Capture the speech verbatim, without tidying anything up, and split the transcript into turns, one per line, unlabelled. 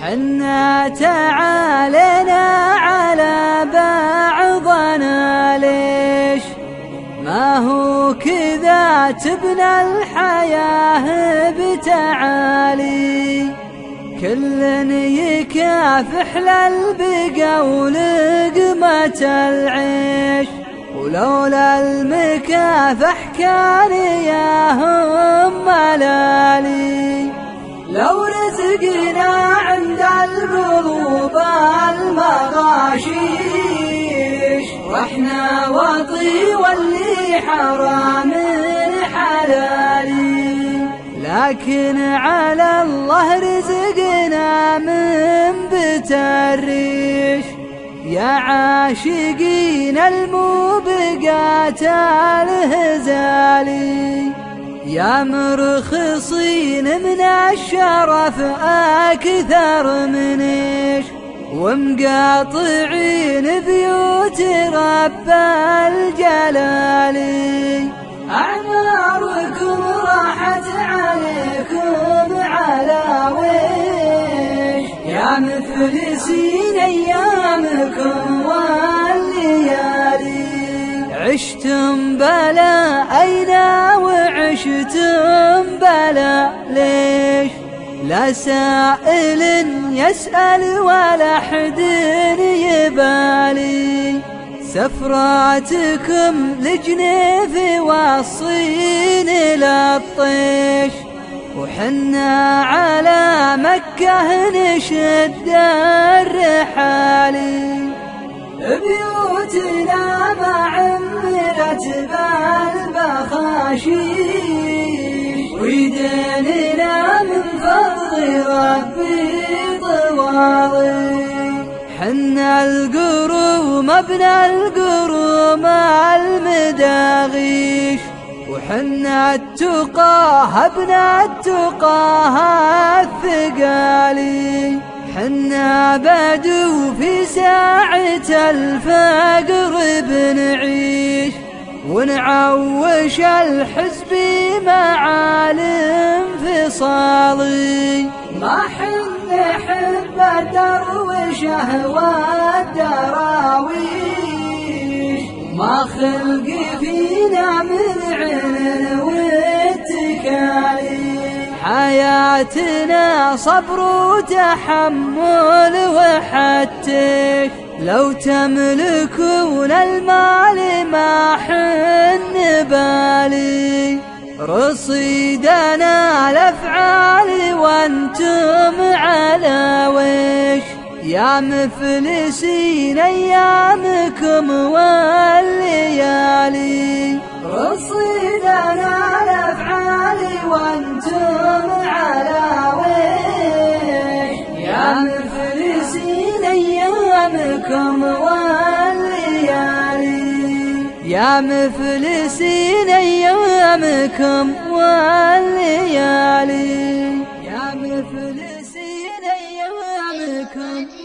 حنا تعالينا على بعضنا ليش ما هو كذا تبنى الحياة بتعالي، كل يكافح للبقا ولقمة العيش، ولولا المكافح كان ياهم ملالي. لو رزقنا عند القلوب المغاشيش واحنا وطي واللي حرام حلالي، لكن على الله رزقنا من بيت الريش. يا عاشقين الموبقات الهزالي، يا مرخصين من الشرف أكثر من إيش، ومقاطعين بيوت رب الجلال. أعماركم راحت عليكم على ويش، يا مفلسين أيامكم والليالي. عشتم بلا أين وعشتم بلا ليش، لا سائل يسأل ولا حد يبالي. سفراتكم لجنيف والصين للطيش، وحنا على مكة نشد الرحالي. بيوتنا ما عمرت بالبخاشيش، ويديننا من فضل ربي طوالي. حنا القروم ابن القروم المداغيش، وحنا التقاه ابن التقاه الثقالي. حنا بدو في ساعة الفقر بنعيش، ونعوش الحزب معالم فصالي. ما حنا حب الدروشه والدراويش، ما خلق فينا من عين واتكالي. حياتنا صبر وتحمل وحتى لو تملكون المال ما حن بالي. رصيدنا الأفعال وانتم على ويش، يا مفلسين أيامكم والليالي. رصيدنا الأفعال وانتم على ويش، يا مفلسين أيامكم والليالي. يا مفلسين أيامكم والليالي، يا مفلسين أيامكم